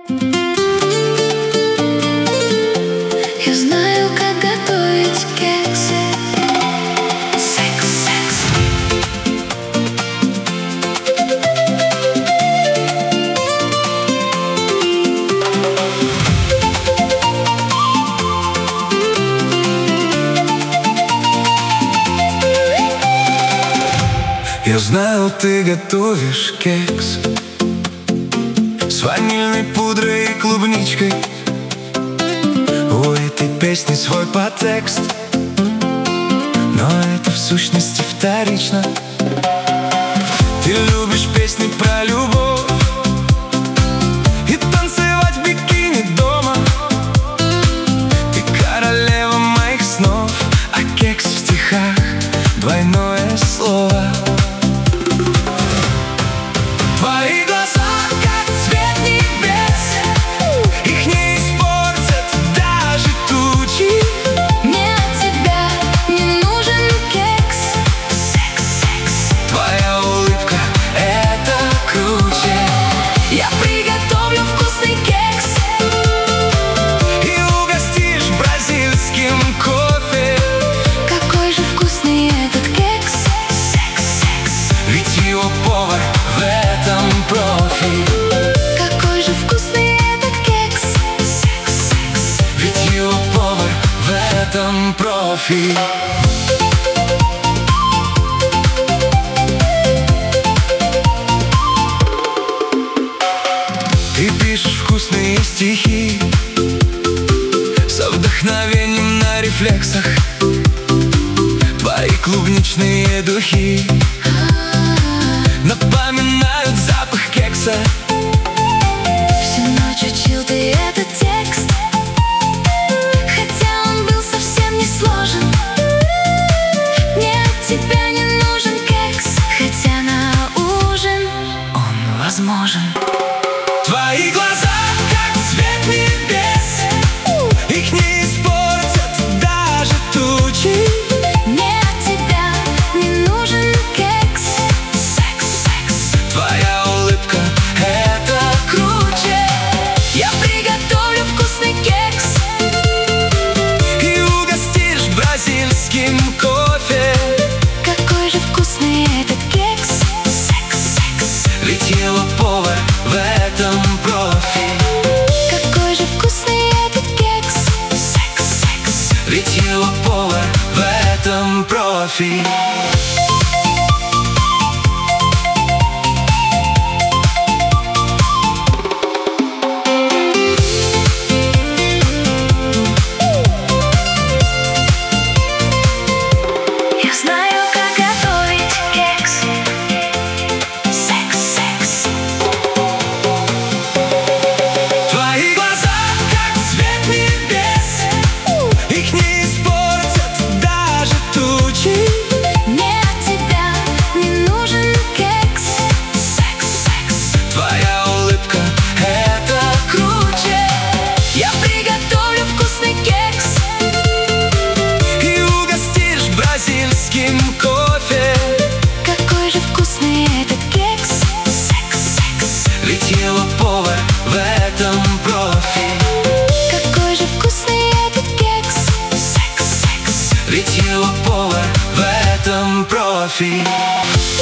Я знаю, как готовить кекс. Секс, секс. Я знаю, ты готовишь кекс с ванильной пудрой и клубничкой. У этой песни свой подтекст, но это в сущности вторично. Ты любишь песни про любовь и танцевать в бикини дома. Ты королева моих снов, а кекс в стихах — двойное слово. Твои глаза, как цвет небес, их не испортят даже тучи. Мне от тебя не нужен кекс. Секс, секс. Твоя улыбка — это круче. Я приготовлю вкусный кекс И угостишь бразильским кофе. Какой же вкусный этот кекс. Секс, секс. Ведь его повар в этом профи. Какой же вкусный этот кекс. Секс, секс. Ведь его повар в этом профи. Ты пишешь вкусные стихи со вдохновением на рефлексах. Твои клубничные духи напоминают запах кекса. Всю ночь учил ты этот текст, хотя он был совсем не сложен. Мне от тебя не нужен кекс, хотя на ужин он возможен. Твои глаза, как цвет небес, их не испортят даже тучи. Мне от тебя не нужен кекс. Секс, секс. Твоя улыбка — это круче. Я приготовлю вкусный кекс И угостишь бразильским кофе. Какой же вкусный этот кекс. Секс, секс. Ведь его повар в этом профи. Какой же вкусный этот кекс. Секс, секс. Ведь его повар в этом профи. Я знаю, как готовить кекс. Секс, секс. Твои глаза, как цвет небес, их не испортят даже тучи. Мне от тебя не нужен кекс. Секс, секс. Твоя улыбка — это круче. Я приготовлю вкусный кекс И угостишь бразильским кофе. Какой же вкусный этот кекс. Секс, секс. Ведь его повар в этом профи. Какой же вкусный этот кекс. Секс, секс. Ведь его повар в этом профи.